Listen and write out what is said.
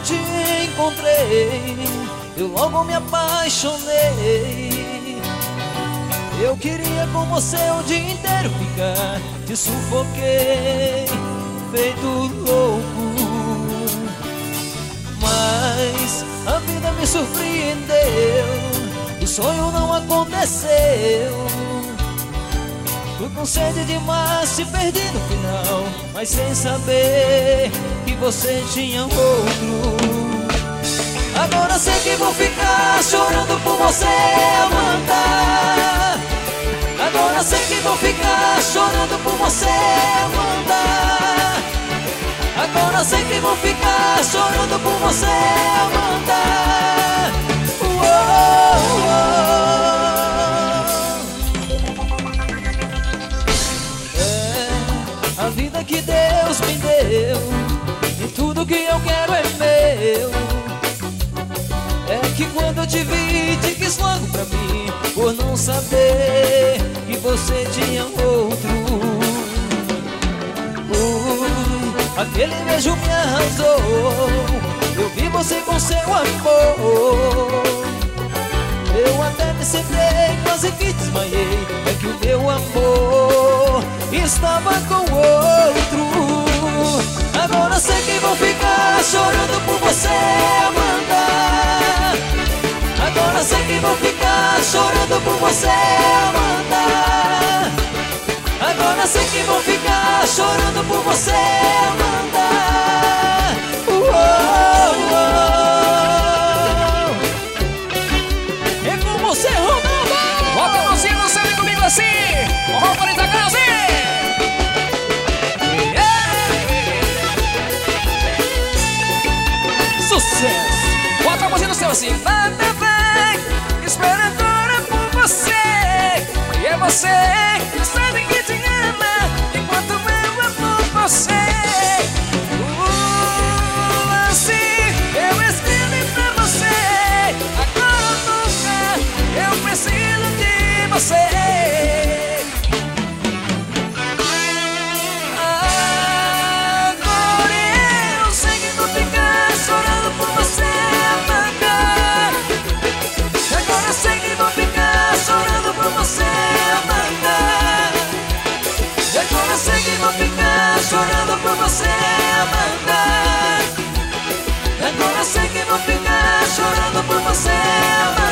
te encontrei, eu logo me apaixonei. Eu queria com você o dia inteiro ficar, te sufoquei, feito louco. Mas a vida me surpreendeu, o sonho não aconteceu. Fui com sede demais, se perdi no final, mas sem saber que você tinha outro. Agora sei que vou ficar chorando por você, Amanda. Agora sei que vou ficar chorando por você, Amanda. Agora sei que vou ficar chorando por você, Amanda. A vida que Deus me deu, e tudo que eu quero é meu. É que quando eu te vi, te quis logo pra mim, por não saber que você tinha outro. Aquele beijo me arrasou, eu vi você com seu amor. Eu até me sentei, quase que desmaiei, é que o meu amor estava com outro. Agora sei que vou ficar chorando por você, Amanda. Agora sei que vou ficar chorando por você, Amanda. Agora sei que vou ficar chorando por você, Amanda. É com você, Ronaldo. Bota a mãozinha no céu e comigo assim. O Ronaldo da casa. Sucesso. Bota a mãozinha no céu assim. Vai, espera agora por você. E é você que sabe que te ama, enquanto eu amo você. Assim eu escrevi pra você. Agora ou nunca eu preciso de você. Agora eu sei que vou ficar chorando por você, Amanda. Agora eu sei que vou ficar chorando por você, Amanda. Agora eu sei que vou ficar chorando por você, Amanda. Agora eu sei que vou ficar chorando por você, Amanda.